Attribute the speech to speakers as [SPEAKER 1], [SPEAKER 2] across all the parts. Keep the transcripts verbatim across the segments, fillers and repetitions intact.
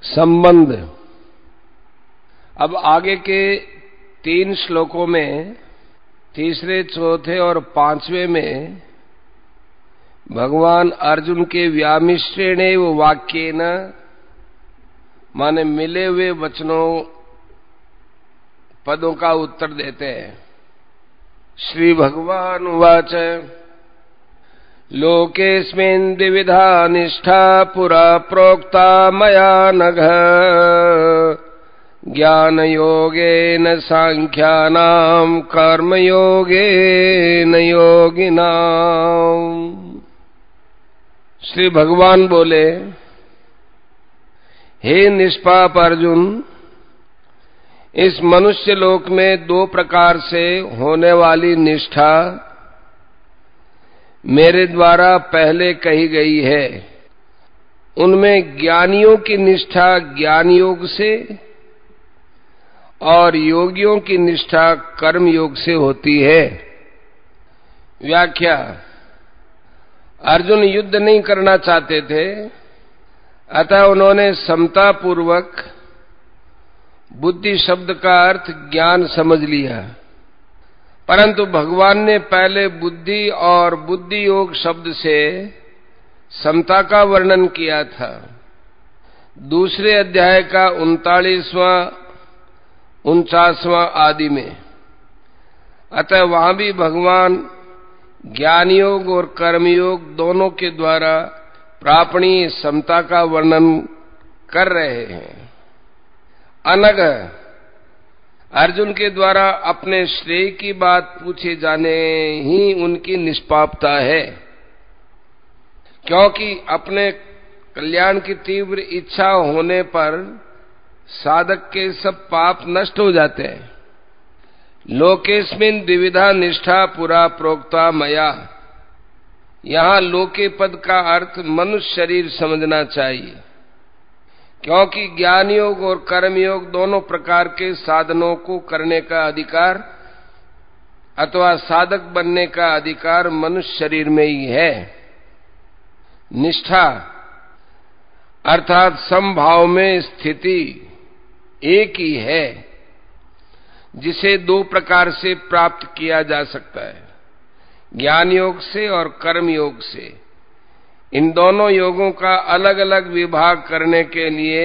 [SPEAKER 1] संबंध। अब आगे के तीन श्लोकों में, तीसरे, चौथे और पांचवें में भगवान अर्जुन के व्यामिश्रेणेव वाक्येन, माने मिले हुए वचनों पदों का उत्तर देते हैं। श्री भगवान उवाच लोकेस्मिन् द्विविधा निष्ठा पुरा प्रोक्ता मया नघ ज्ञानयोगेन सांख्यानां कर्मयोगेन योगिनाम्। श्री भगवान बोले, हे निष्पाप अर्जुन, इस मनुष्य लोक में दो प्रकार से होने वाली निष्ठा मेरे द्वारा पहले कही गई है। उनमें ज्ञानियों की निष्ठा ज्ञान योग से और योगियों की निष्ठा कर्म योग से होती है। व्याख्या। अर्जुन युद्ध नहीं करना चाहते थे, अतः उन्होंने समता पूर्वक बुद्धि शब्द का अर्थ ज्ञान समझ लिया, परंतु भगवान ने पहले बुद्धि और बुद्धि योग शब्द से समता का वर्णन किया था। दूसरे अध्याय का उनतालीसवां उनचासवां आदि में। अतः वहां भी भगवान ज्ञान योग और कर्मयोग दोनों के द्वारा प्रापणीय समता का वर्णन कर रहे हैं। अनग, अर्जुन के द्वारा अपने श्रेय की बात पूछे जाने ही उनकी निष्पापता है, क्योंकि अपने कल्याण की तीव्र इच्छा होने पर साधक के सब पाप नष्ट हो जाते हैं। लोकेस्मिन् द्विविधा निष्ठा पुरा प्रोक्ता मया, यहां लोके पद का अर्थ मनुष्य शरीर समझना चाहिए, क्योंकि ज्ञान योग और कर्म योग दोनों प्रकार के साधनों को करने का अधिकार अथवा साधक बनने का अधिकार मनुष्य शरीर में ही है। निष्ठा अर्थात समभाव में स्थिति एक ही है, जिसे दो प्रकार से प्राप्त किया जा सकता है, ज्ञान योग से और कर्म योग से। इन दोनों योगों का अलग अलग विभाग करने के लिए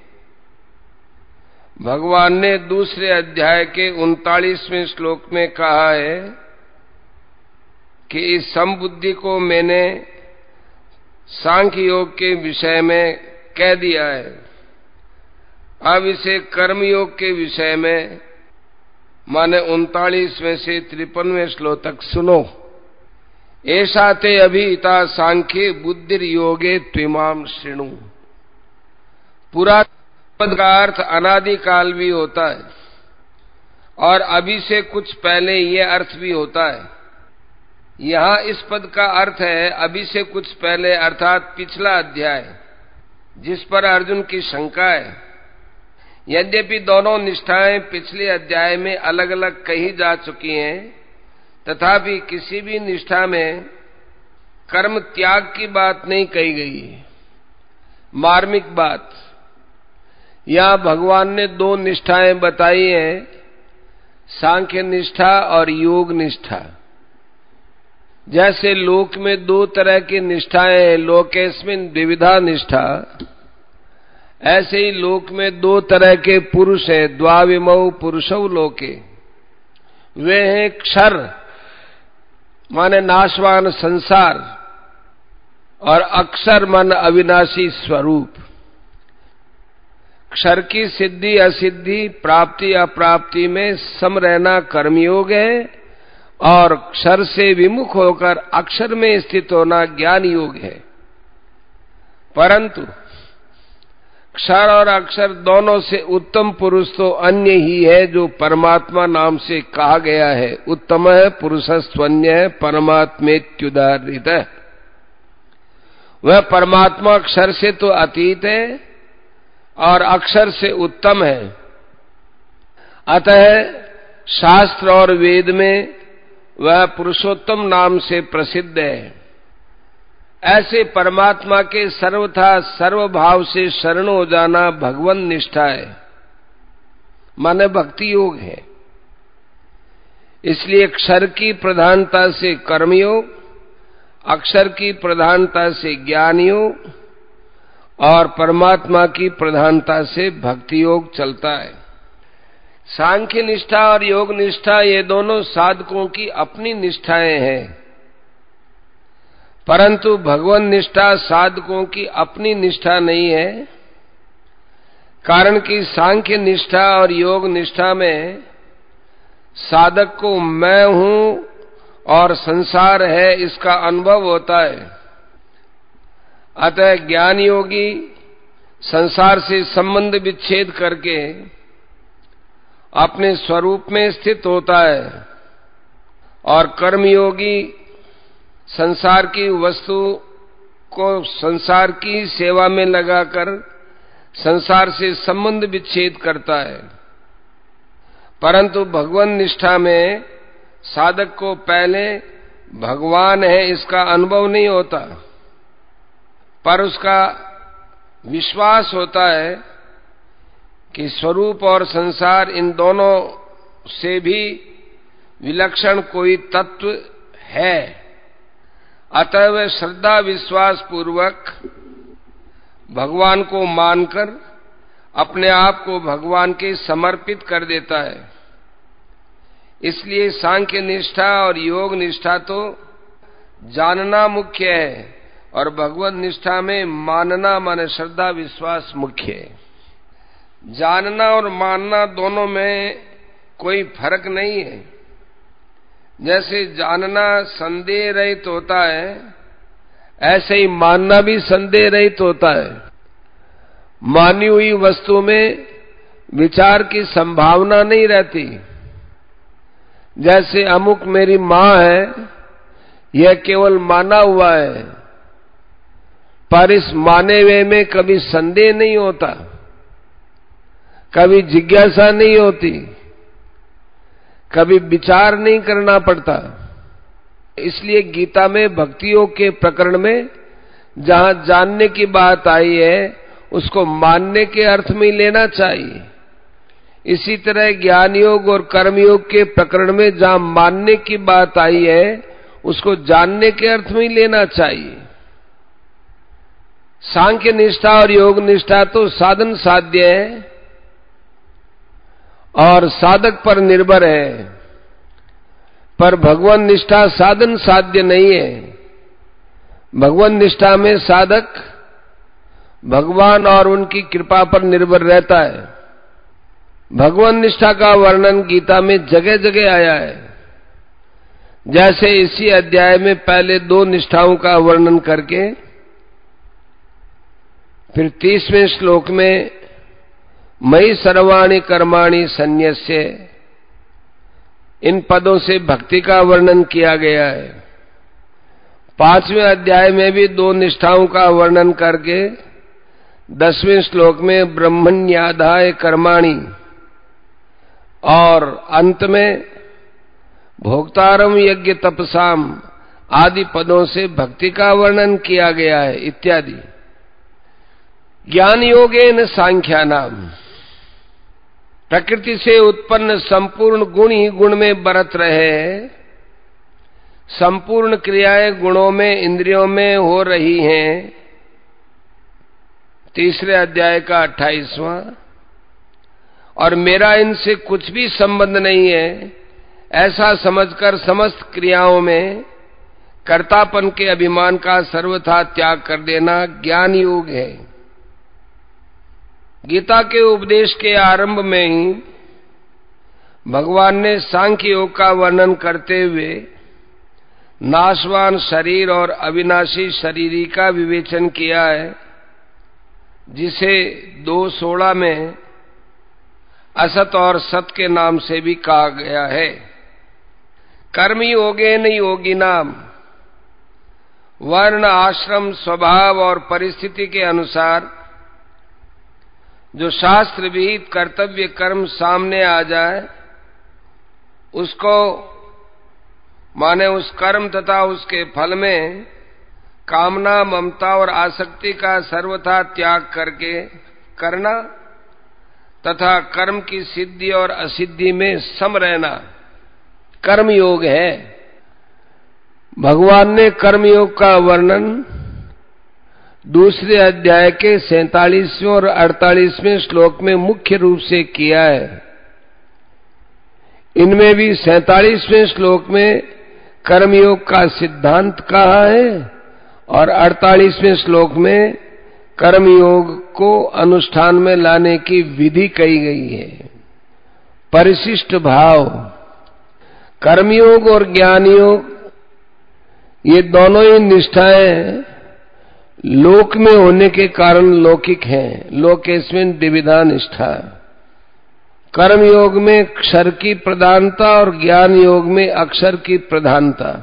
[SPEAKER 1] भगवान ने दूसरे अध्याय के उनतालीसवें श्लोक में कहा है कि इस समबुद्धि को मैंने सांख्य योग के विषय में कह दिया है, अब इसे कर्मयोग के विषय में, माने उनतालीसवें से तिरपनवें श्लोक तक सुनो। ऐसा ते अभिहिता सांख्ये बुद्धिर योगे त्विमाम शृणु। पूरा पद का अर्थ अनादिकाल भी होता है और अभी से कुछ पहले ये अर्थ भी होता है। यहाँ इस पद का अर्थ है अभी से कुछ पहले, अर्थात पिछला अध्याय, जिस पर अर्जुन की शंका है। यद्यपि दोनों निष्ठाएं पिछले अध्याय में अलग अलग कही जा चुकी हैं, तथापि किसी भी निष्ठा में कर्म त्याग की बात नहीं कही गई है। मार्मिक बात, यहां भगवान ने दो निष्ठाएं बताई हैं, सांख्य निष्ठा और योग निष्ठा। जैसे लोक में दो तरह की निष्ठाएं हैं, लोकेस्मिन् द्विविधा निष्ठा, ऐसे ही लोक में दो तरह के पुरुष हैं, द्वाविमौ पुरुषौ लोके। वे हैं क्षर, माने नाशवान संसार, और अक्षर मन अविनाशी स्वरूप। क्षर की सिद्धि असिद्धि, प्राप्ति अप्राप्ति में सम रहना कर्मयोग है, और क्षर से विमुख होकर अक्षर में स्थित होना ज्ञान योग है। परंतु क्षर और अक्षर दोनों से उत्तम पुरुष तो अन्य ही है, जो परमात्मा नाम से कहा गया है। उत्तम है पुरुषस्त्वन्य है परमात्मेत्युदाहृत है। वह परमात्मा अक्षर से तो अतीत है और अक्षर से उत्तम है। अतः शास्त्र और वेद में वह पुरुषोत्तम नाम से प्रसिद्ध है। ऐसे परमात्मा के सर्वथा सर्वभाव से शरण हो जाना भगवन निष्ठा है, माने भक्ति योग है। इसलिए क्षर की प्रधानता से कर्मयोग, अक्षर की प्रधानता से ज्ञान योग और परमात्मा की प्रधानता से भक्ति योग चलता है। सांख्य निष्ठा और योग निष्ठा ये दोनों साधकों की अपनी निष्ठाएं हैं, परंतु भगवन निष्ठा साधकों की अपनी निष्ठा नहीं है। कारण कि सांख्य निष्ठा और योग निष्ठा में साधक को मैं हूं और संसार है इसका अनुभव होता है। अतः ज्ञान योगी संसार से संबंध विच्छेद करके अपने स्वरूप में स्थित होता है और कर्मयोगी संसार की वस्तु को संसार की सेवा में लगाकर संसार से संबंध विच्छेद करता है। परंतु भगवन निष्ठा में साधक को पहले भगवान है इसका अनुभव नहीं होता, पर उसका विश्वास होता है कि स्वरूप और संसार इन दोनों से भी विलक्षण कोई तत्व है। अतः वह श्रद्धा विश्वास पूर्वक भगवान को मानकर अपने आप को भगवान के समर्पित कर देता है। इसलिए सांख्य निष्ठा और योग निष्ठा तो जानना मुख्य है और भगवत निष्ठा में मानना माने श्रद्धा विश्वास मुख्य है। जानना और मानना दोनों में कोई फर्क नहीं है। जैसे जानना संदेह रहित होता है, ऐसे ही मानना भी संदेह रहित होता है। मानी हुई वस्तु में विचार की संभावना नहीं रहती। जैसे अमुक मेरी मां है, यह केवल माना हुआ है, पर इस माने हुए में कभी संदेह नहीं होता, कभी जिज्ञासा नहीं होती, कभी विचार नहीं करना पड़ता। इसलिए गीता में भक्तियों के प्रकरण में जहां जानने की बात आई है उसको मानने के अर्थ में लेना चाहिए। इसी तरह ज्ञान योग और कर्म योग के प्रकरण में जहां मानने की बात आई है उसको जानने के अर्थ में लेना चाहिए। सांख्य निष्ठा और योग निष्ठा तो साधन साध्य है और साधक पर निर्भर है, पर भगवान निष्ठा साधन साध्य नहीं है। भगवान निष्ठा में साधक भगवान और उनकी कृपा पर निर्भर रहता है। भगवान निष्ठा का वर्णन गीता में जगह जगह आया है। जैसे इसी अध्याय में पहले दो निष्ठाओं का वर्णन करके फिर तीसवें श्लोक में मयि सर्वाणि कर्माणि सन्यस्य, इन पदों से भक्ति का वर्णन किया गया है। पांचवें अध्याय में भी दो निष्ठाओं का वर्णन करके दसवें श्लोक में ब्रह्मण्याधाय कर्माणि और अंत में भोक्तारम यज्ञ तपसाम आदि पदों से भक्ति का वर्णन किया गया है इत्यादि। ज्ञान योगेन सांख्यानाम, प्रकृति से उत्पन्न संपूर्ण गुण ही गुण में बरत रहे। संपूर्ण क्रियाएं गुणों में इंद्रियों में हो रही हैं। तीसरे अध्याय का अट्ठाईसवां। और मेरा इनसे कुछ भी संबंध नहीं है, ऐसा समझकर समस्त क्रियाओं में कर्तापन के अभिमान का सर्वथा त्याग कर देना ज्ञान योग है। गीता के उपदेश के आरंभ में ही भगवान ने सांख्य योग का वर्णन करते हुए नाशवान शरीर और अविनाशी शरीरी का विवेचन किया है, जिसे दो सोलह में असत और सत के नाम से भी कहा गया है। कर्म योगेन योगिनाम, वर्ण आश्रम स्वभाव और परिस्थिति के अनुसार जो शास्त्र विहित कर्तव्य कर्म सामने आ जाए उसको माने उस कर्म तथा उसके फल में कामना, ममता और आसक्ति का सर्वथा त्याग करके करना तथा कर्म की सिद्धि और असिद्धि में सम रहना कर्म योग है। भगवान ने कर्म योग का वर्णन दूसरे अध्याय के सैंतालीसवें और अड़तालीसवें श्लोक में मुख्य रूप से किया है। इनमें भी सैंतालीसवें श्लोक में कर्मयोग का सिद्धांत कहा है और अड़तालीसवें श्लोक में कर्मयोग को अनुष्ठान में लाने की विधि कही गई है। परिशिष्ट भाव, कर्मयोग और ज्ञान योग ये दोनों ही निष्ठाएं लोक में होने के कारण लौकिक हैं। लोकेस्मिन् द्विविधा निष्ठा। कर्म योग में क्षर की प्रधानता और ज्ञान योग में अक्षर की प्रधानता।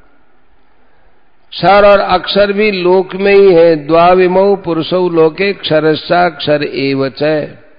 [SPEAKER 1] क्षर और अक्षर भी लोक में ही है। द्वाविमौ पुरुषौ लोके क्षरश्चाक्षर एव च।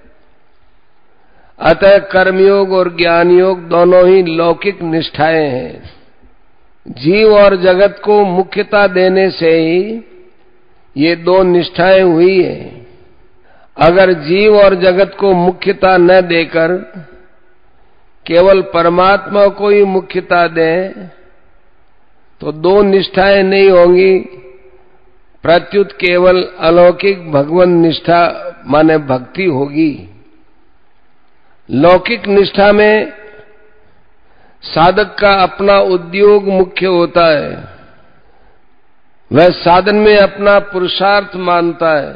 [SPEAKER 1] अतः कर्मयोग और ज्ञान योग दोनों ही लौकिक निष्ठाएं हैं। जीव और जगत को मुख्यता देने से ही ये दो निष्ठाएं हुई है। अगर जीव और जगत को मुख्यता न देकर केवल परमात्मा को ही मुख्यता दें तो दो निष्ठाएं नहीं होंगी, प्रत्युत केवल अलौकिक भगवान निष्ठा माने भक्ति होगी। लौकिक निष्ठा में साधक का अपना उद्योग मुख्य होता है। वह साधन में अपना पुरुषार्थ मानता है,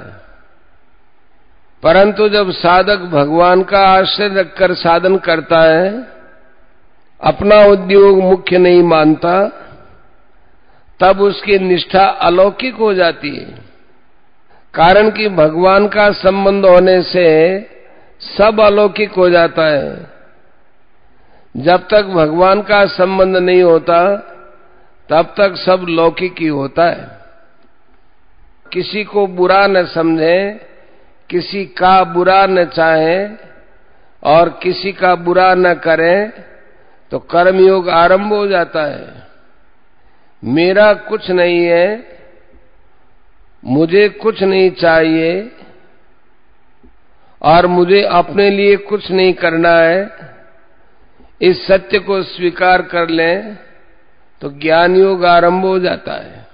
[SPEAKER 1] परंतु जब साधक भगवान का आश्रय रखकर साधन करता है, अपना उद्योग मुख्य नहीं मानता, तब उसकी निष्ठा अलौकिक हो जाती है। कारण कि भगवान का संबंध होने से सब अलौकिक हो जाता है। जब तक भगवान का संबंध नहीं होता तब तक सब लौकिक ही होता है। किसी को बुरा न समझें, किसी का बुरा न चाहें और किसी का बुरा न करें तो कर्मयोग आरंभ हो जाता है। मेरा कुछ नहीं है, मुझे कुछ नहीं चाहिए और मुझे अपने लिए कुछ नहीं करना है, इस सत्य को स्वीकार कर लें तो ज्ञान योग आरंभ हो जाता है।